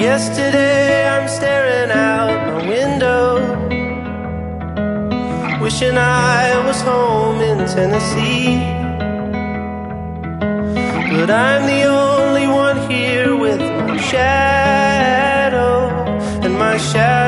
Yesterday I'm staring out my window, wishing I was home in Tennessee. But I'm the only one here with my shadow, and my shadow